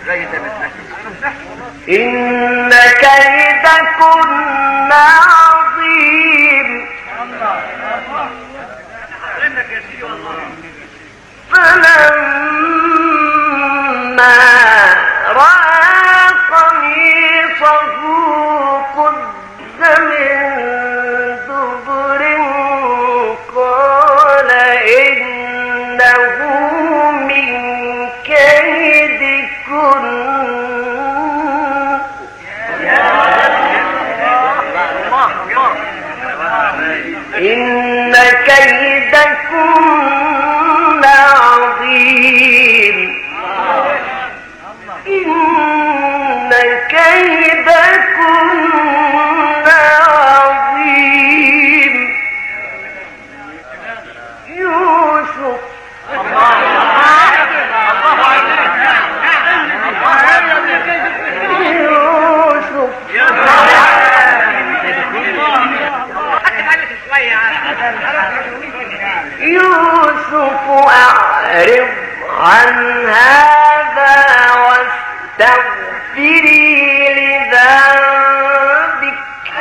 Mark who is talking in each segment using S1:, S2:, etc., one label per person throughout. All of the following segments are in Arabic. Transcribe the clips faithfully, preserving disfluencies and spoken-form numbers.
S1: إن كيدكن عظيم فلما رأى قميصه قد من دبر قال إنه من كيدكن إن كيدكن عظيم إن كيدكن عظيم يوسف يوسف أعرض عن هذا واستغفري لذنبك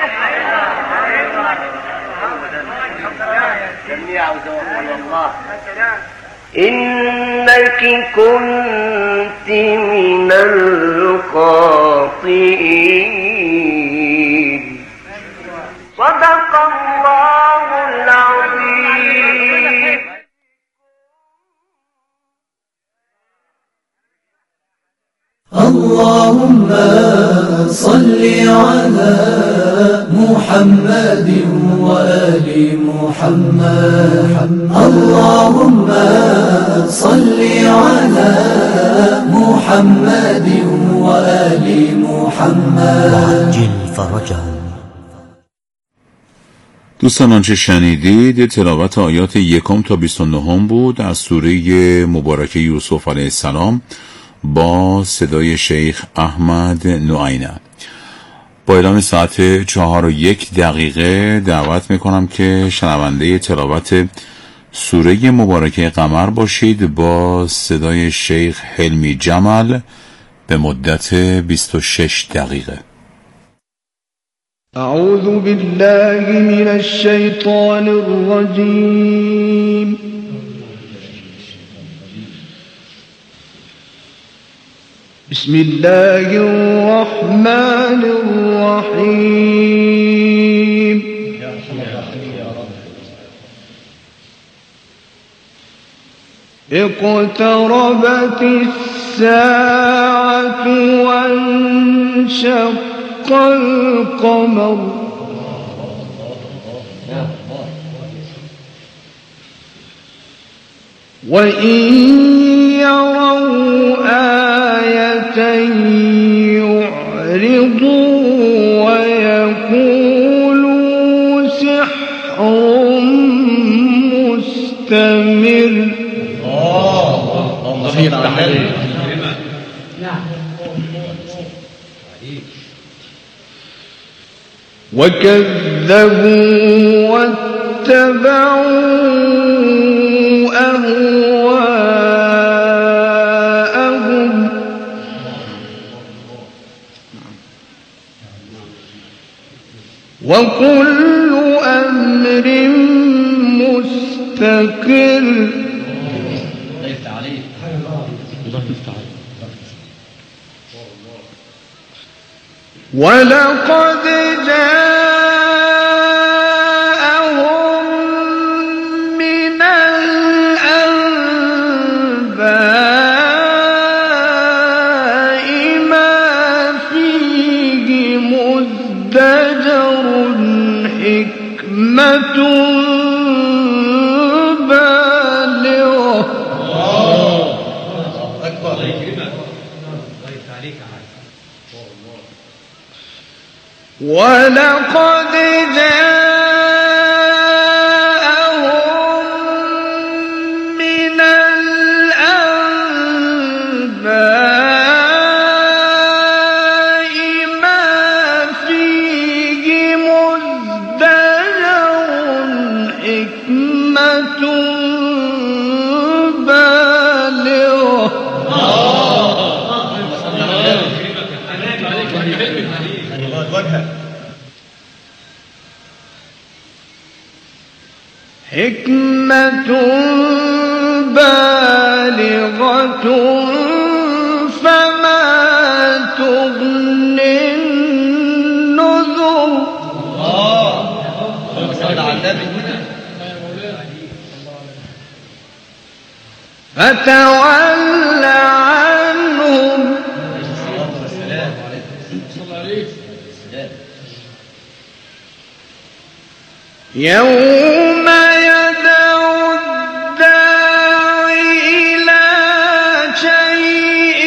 S1: إنك كنت من الخاطئين. صدق الله العظيم.
S2: اللهم صل على محمد وآل محمد. اللهم صل على محمد وآل محمد
S3: وعجل فرجهم.
S4: دوستان آنچه شنیدید تلاوت آیات یکم تا بیست و نهم بود از سوره مبارکه یوسف علیه السلام با صدای شیخ احمد نوعینه. با اعلام ساعت چهار و یک دقیقه دعوت میکنم که شنونده تلاوت سوره مبارکه قمر باشید با صدای شیخ حلمی جمل به مدت بیست و شش دقیقه.
S5: اعوذ بالله من الشیطان الرجیم. بسم الله الرحمن الرحیم. اقتربت الساعة وانشق القمر وإن يروا آية يعرضوا ويقولوا سحر مستمر. وكذبوا واتبعوا أهواءهم وكل أمر مستقر. ولقد جاءهم من الأنباء ما فيه مزدجر حكمة بالغة. ولقد جاءهم من الأنباء ما فيه مزدجر حكمة بالغة. حكمة بالغة فما تغني النذر. فتول عنهم يوم يدعو الداعي إلى شيء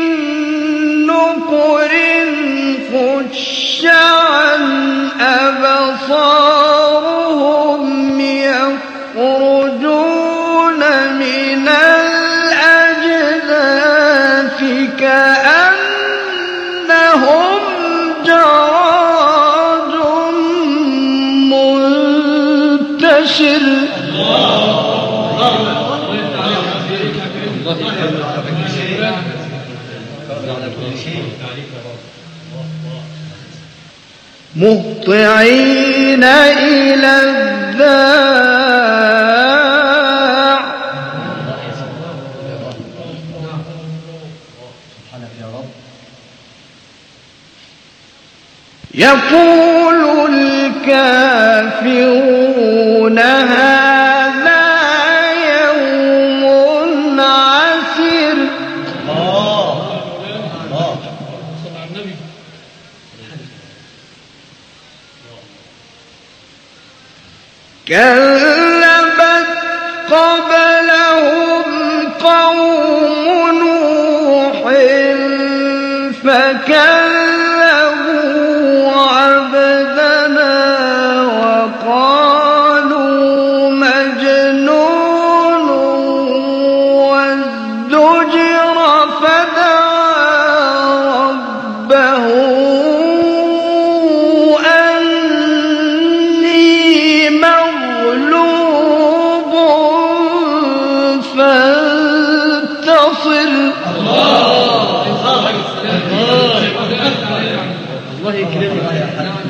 S5: نكر خش عن أبصارهم يخرجون من الأجداث كأنهم جراد منتشر. مهطعين إلى الداع يقول الكافرون هذا يوم عسر. كذبت قبلهم قوم نوح فكذبوا عبدنا وقالوا مجنون وازدجر فدعا ربه أني مغلوب فانتصر. الله يكرمك يا حبيبي.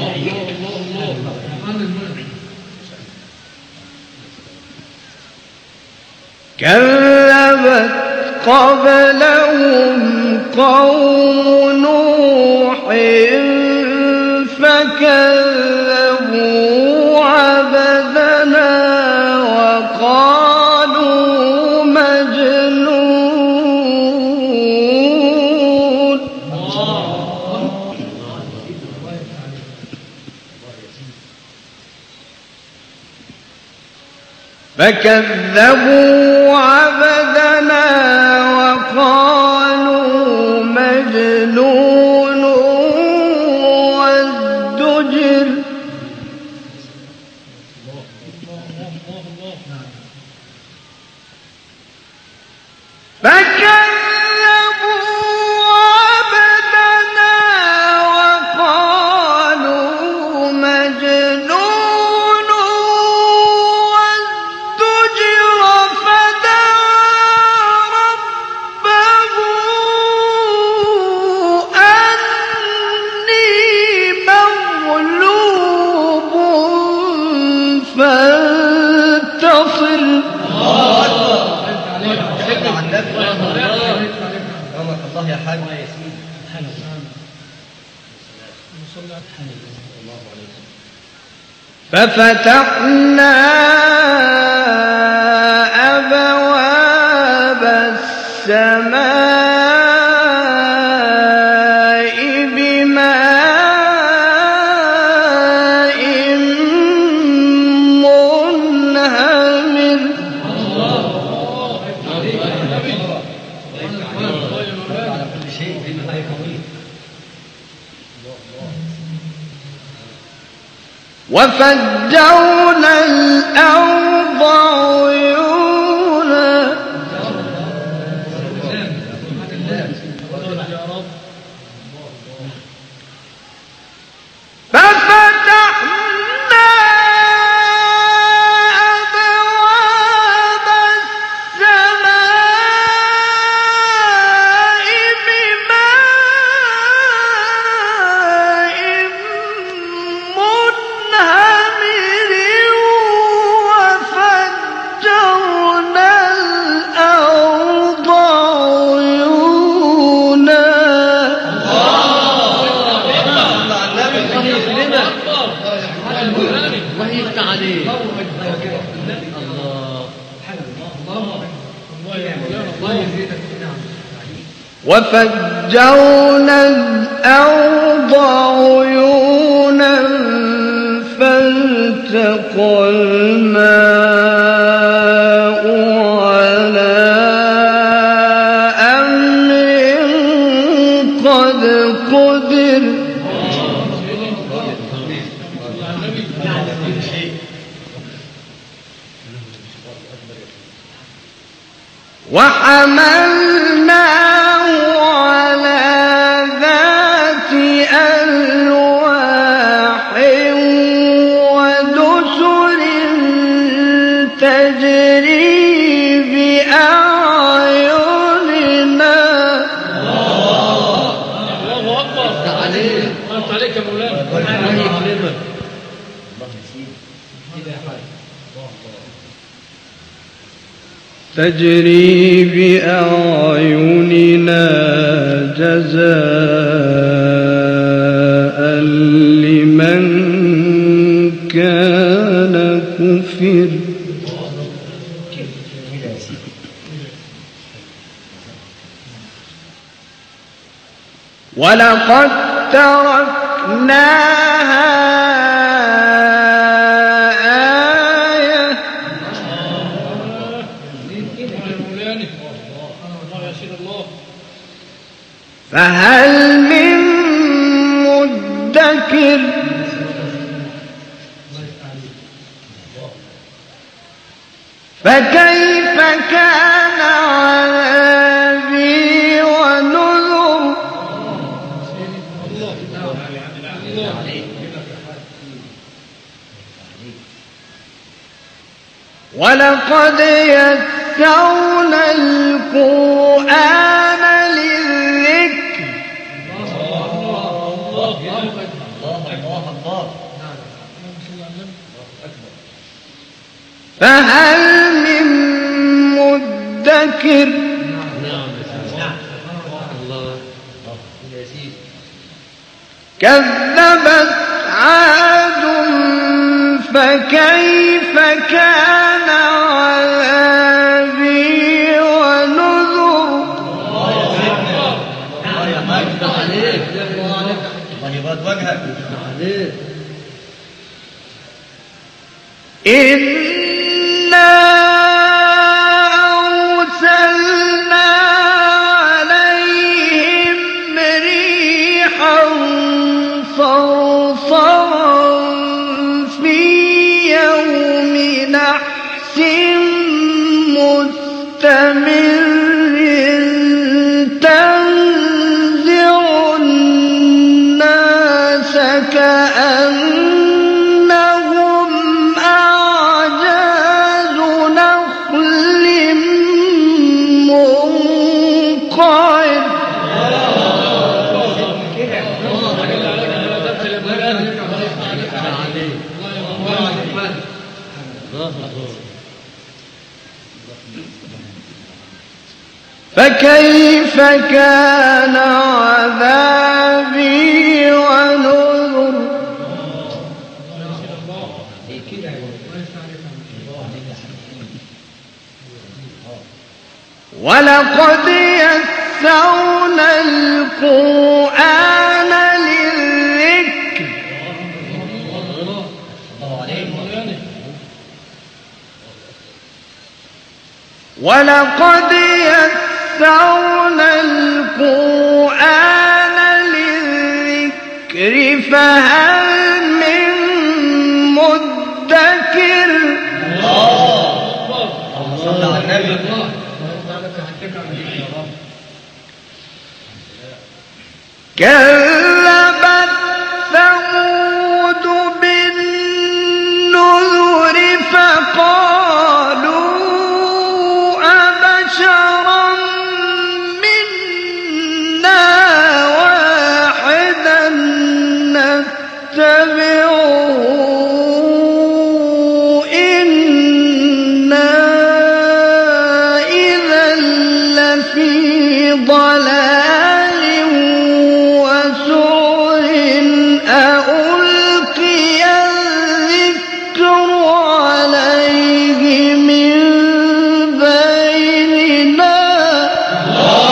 S5: كذبت قبلهم قوم نوح فكذبوا عبدنا وقالوا مجنون. فكذبوا عبدنا وقالوا مجنون وازدجر. فكذبوا عبدنا وقالوا مجنون وازدجر فدعا ربه أني مغلوب فانتصر.
S2: الله يا حاج.
S5: ففتحنا أبواب السماء بماء منهمر. وفجرنا الأرض عيونا ففتحنا أبواب السماء بماء منهمر وفجرنا الأرض عيونا فالتقى الماء على أمر قد قدر وحملناه على ذات ألواح ودسر تجري بأعيننا.
S2: الله أكبر. عليك عليك يا مولانا. الله يكرمك.
S5: تجري بأعيننا جزاء لمن كان كفر. ولقد تركناها فهل من مدكر. فكيف كان عذابي ونذر. ولقد يسرنا القرآن للذكر فهل من مدكر. كذبت عاد فكيف كان عذابي ونذر. إنا أرسلنا عليهم ريحا صرصرا في يوم نحس مستمر تنزع الناس كأنهم أعجاز نخل منقعر. فكيف كان عذابي ونذر. ولقد يسرنا القرآن للذكر ولقد يسرنا القرآن للذكر فهل من مدكر. كذبت ثمود بالنذر فقالوا أبشرا منا واحدا نتبعه إنا إذا لفي ضلال وسعر. ألقي الذكر عليه من بيننا.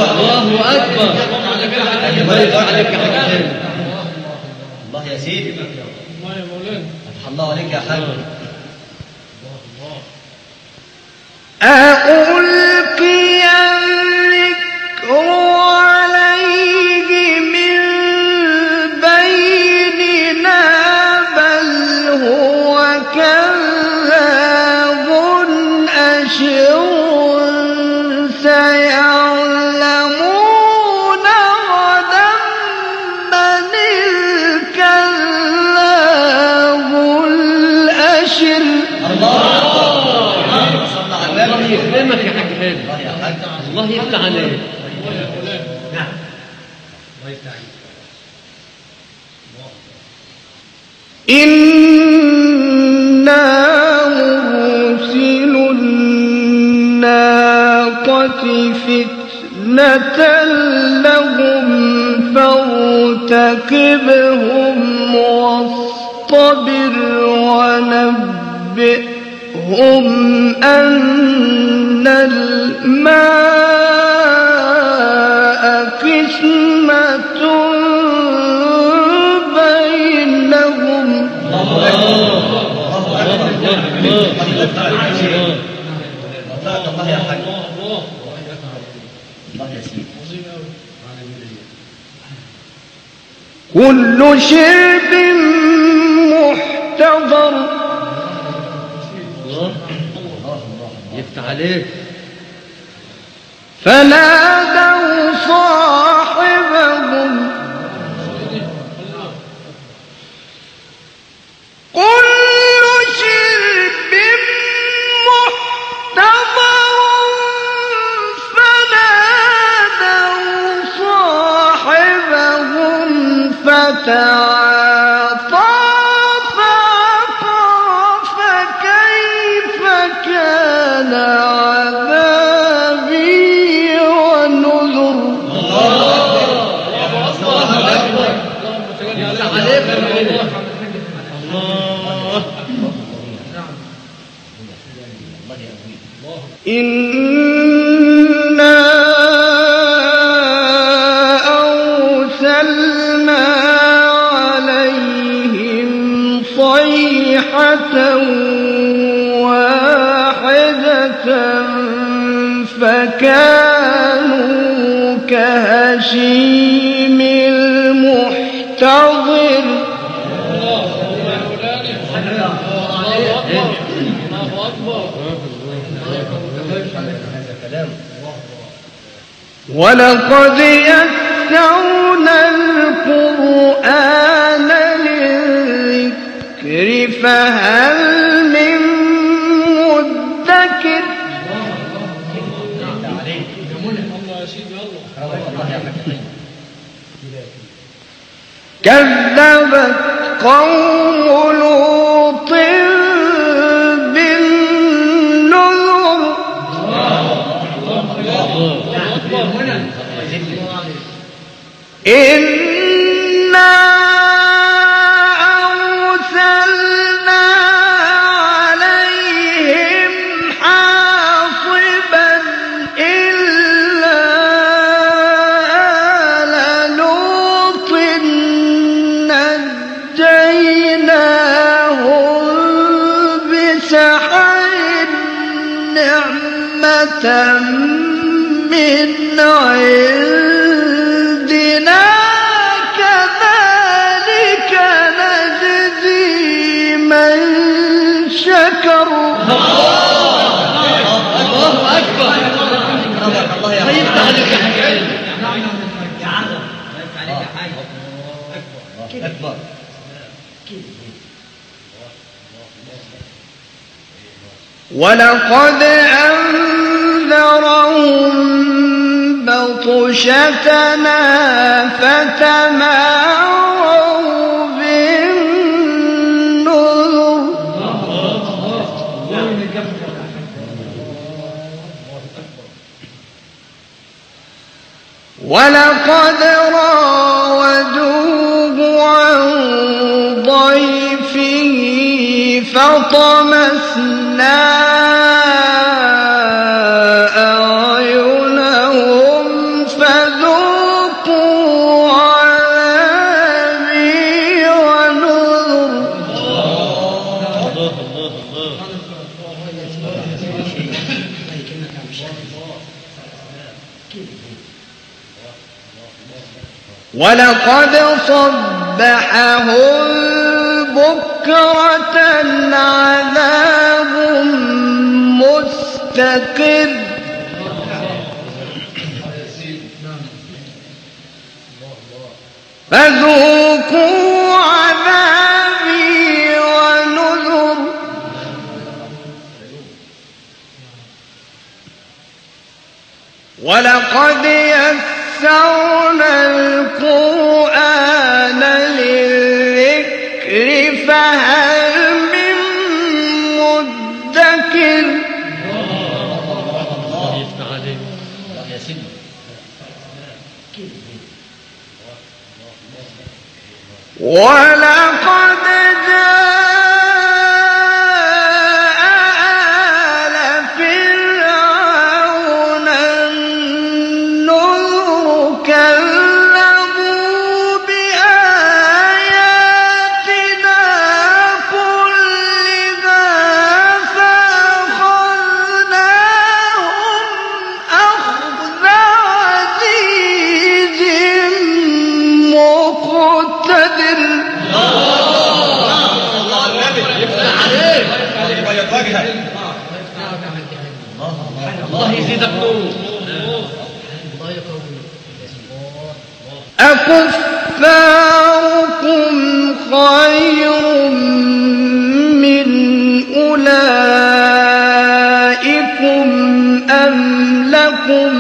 S2: الله أكبر. الله يفتح عليك يا حاج حسين.
S3: الله يا سيدي.
S2: الله يا مولانا.
S3: فتح الله عليك يا حاج.
S5: ألقي الذكر عليه من بيننا بل هو كذاب أشر سيعلمون غدا من الكذاب الأشر.
S2: الله يكرمك يا حاج حسين. الله يفتح عليك.
S3: نعم. الله يفتح عليك.
S5: إنا مرسل الناقة فتنة لهم فارتقبهم واصطبر ونبئهم أن الماء قسمة بينهم.
S3: الله يا حاج. الله يا سيدي.
S5: كل شرب محتضر.
S2: الله يفتح عليك.
S5: فنادوا صاحبهم كل شرب محتضر فنادوا صاحبهم فتعاطى فعقر فكيف كان عذابي ونذر. إنا أرسلنا عليهم صيحة واحدة فكانوا كهشيم المحتضر. ولقد يسرنا القرآن للذكر فهل من مدكر. كذبت قوم لوط بالنذر. إنا أرسلنا عليهم حاصبا إلا آل لوط نجيناهم بسحر نعمة من عندنا كذلك نجزي من شكر.
S2: الله أكبر.
S3: الله يا
S2: يفتح عليك يا حاج حسين.
S3: يا عظم. الله يفتح عليك يا حاج. أكبر. أكبر.
S5: ولقد أنذرهم بطشتنا فتماروا بالنذر. ولقد راودوه عن ضيفه فطمسنا أعينهم ولقد صبحهم بكرة عذاب مستقر فذوقوا عذابي ونذر ولقد يسرنا القرآن للذكر فهل من مدكر
S2: الله يفتح عليك يا سيدي.
S5: ولقد جاء آل فرعون النذر كذبوا بآياتنا كلها فأخذناهم أخذ عزيز مقتدر.
S2: الله يزيدك نور.
S5: أكفاركم خير من أولئكم أم لكم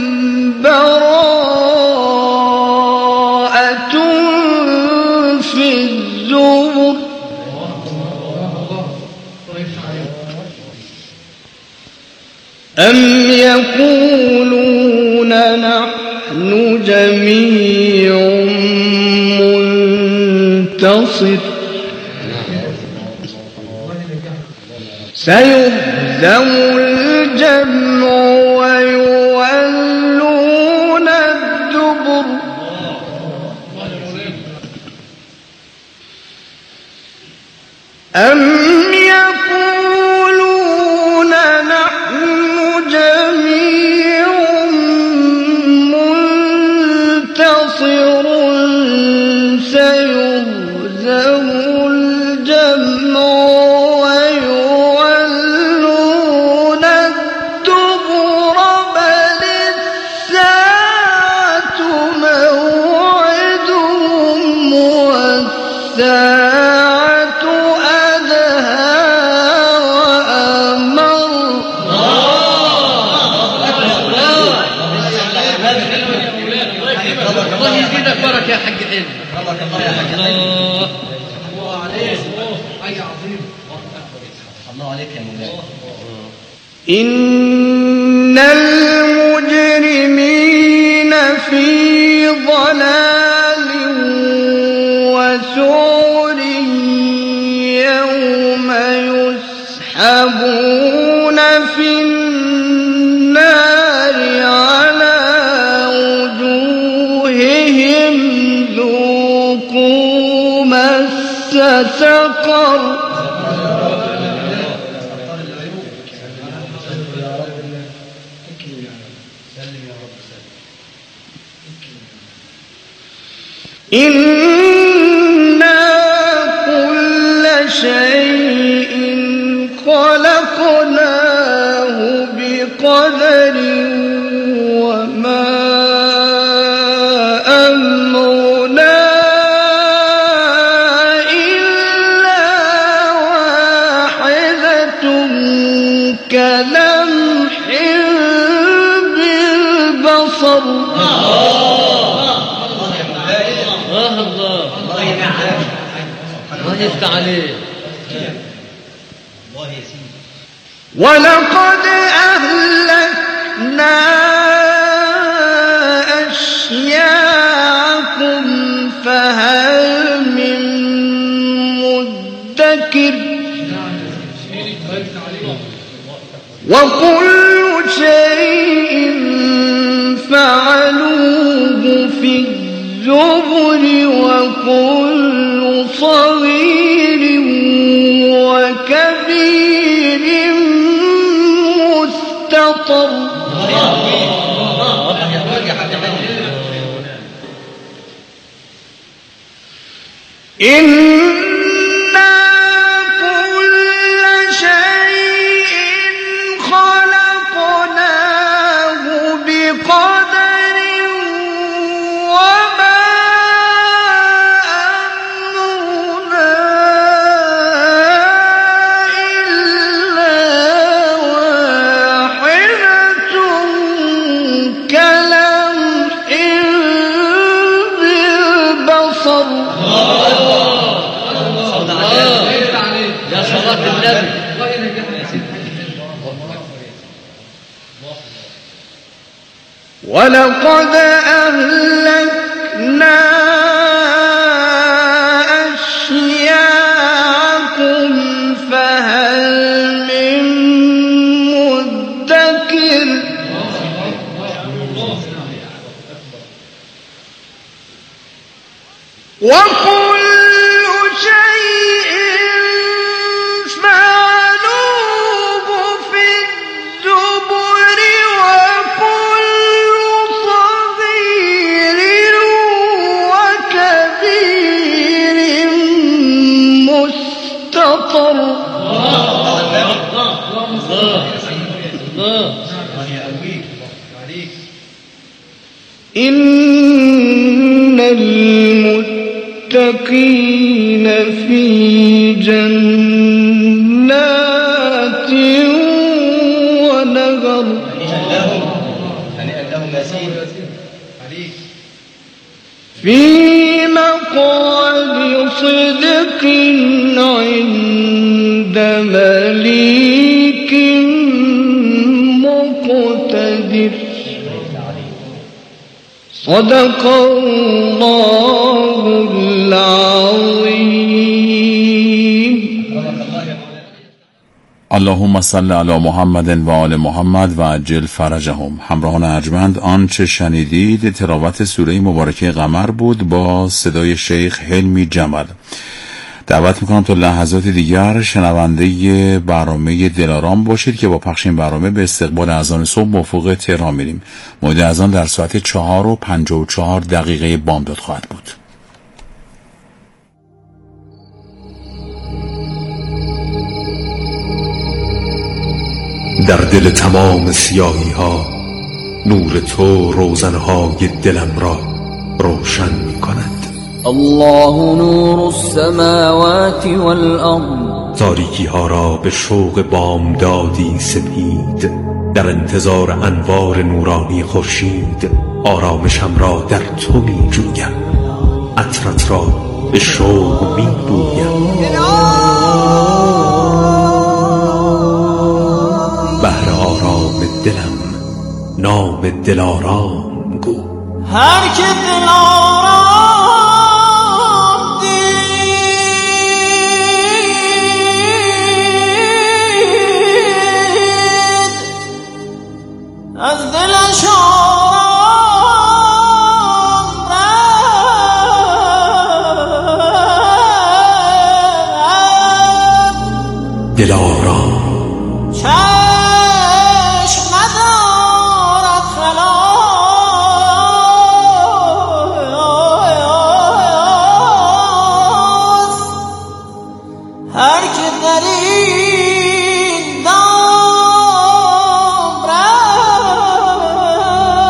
S5: براءة في الزبر أم يقولون نحن جميع منتصر سيهزم الجمع ويولون الدبر أم يقولون نحن جميع منتصر سيهزم الجمع ويولون الدبر بل الساعة موعدهم والساعة أدهى وأمر.
S2: الله يزيدك بركة يا حق علم. الله
S3: الله عليك يا مولانا.
S5: إن المجرمين في ضلال وسعر يوم يسحبون في النار على وجوههم ذوقوا مس سقر. إنا كل شيء خلقناه بقدر وما أمرنا إلا واحدة كلمح بالبصر.
S2: الله الله الله يفتح عليك.
S3: الله يا سيدي.
S5: ولقد أهلكنا أشياعكم فهل من مدكر وكل شيء فعلوه في الزبر وكل صغير وكبير مستطر. إنا كل شيء خلقناه بقدر وما أمرنا إلا واحدة كلمح بالبصر.
S2: يا صلاة النبي.
S5: ولقد أهلكنا أشياعكم فهل من مدكر. وكل شيء فعلوه في الزبر وكل صغير وكبير مستطر. إن المتقين في جنات ونهر في مقعد صدق عند مليك مقتدر. صدق الله العظيم.
S4: اللهم صل علی محمد و آل محمد و عجل فرجهم. همراهان ارجمند، آنچه شنیدید تلاوت سوره مبارکه قمر بود با صدای شیخ حلمی جمل. دعوت میکنم تا لحظات دیگر شنونده برنامه دلارام باشید که با پخش این برنامه به استقبال اذان صبح مفوق تهران میریم. موعد اذان در ساعت چهار و پنجاه و چهار دقیقه بامداد خواهد بود.
S6: در دل تمام سیاهی ها نور تو روزنهای دلم را روشن می کند.
S7: الله نور السماوات والأرض.
S6: تاریکی ها را به شوق بامدادی سپید، در انتظار انوار نورانی خورشید آرامشم را در تو می جویم، عطرت را به شوق می بویم. بهر آرام دلم نام دلارام گو.
S8: هر که دلارام دید از دلش